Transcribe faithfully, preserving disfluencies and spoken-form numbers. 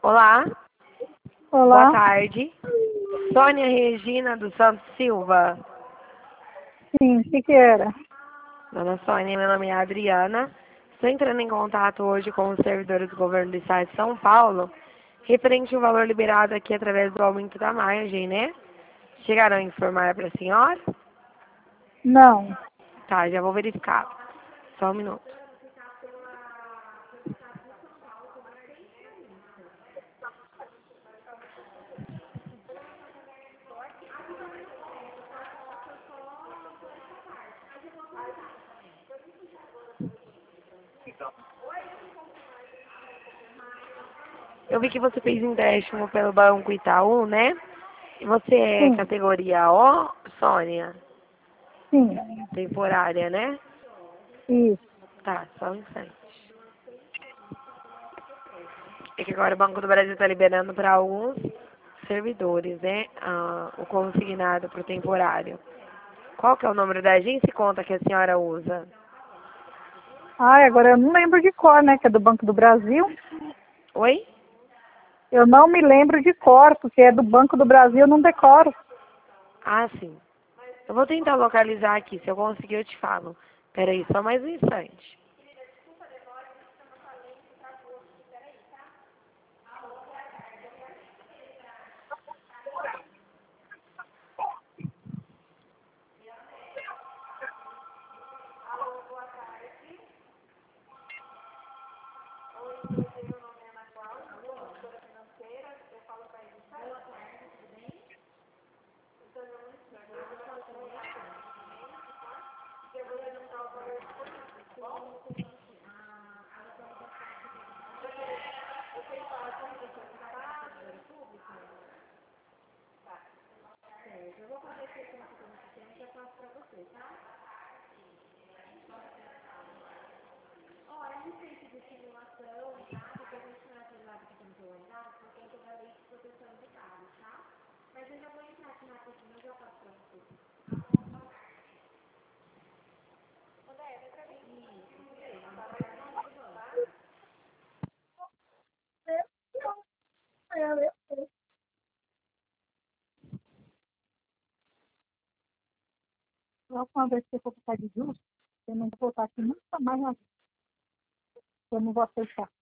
Olá, boa Olá, tarde. Sônia Regina dos Santos Silva. sim, o que que era? Dona Sônia, meu nome é Adriana. Estou entrando em contato hoje com os servidores do governo do estado de São Paulo, referente ao valor liberado aqui através do aumento da margem, né? Chegaram a informar para a senhora? Não, Tá, já vou verificar. Só um minuto. Eu vi que você fez empréstimo pelo Banco Itaú, né? E você é sim, categoria O, Sônia? sim, Temporária, né? isso. Tá, só um instante. É que agora o Banco do Brasil está liberando para alguns servidores, né? Ah, o consignado para o temporário. Qual que é o número da agência e conta que a senhora usa? Ai, agora eu não lembro de cor, né, que é do Banco do Brasil. Oi? Eu não me lembro de cor, porque é do Banco do Brasil, eu não decoro. Ah, sim. Eu vou tentar localizar aqui. Se eu conseguir, eu te falo. Peraí, só mais um instante. A próxima vez que eu for ficar de juros, eu não vou voltar aqui nunca mais na vida. Eu não vou aceitar.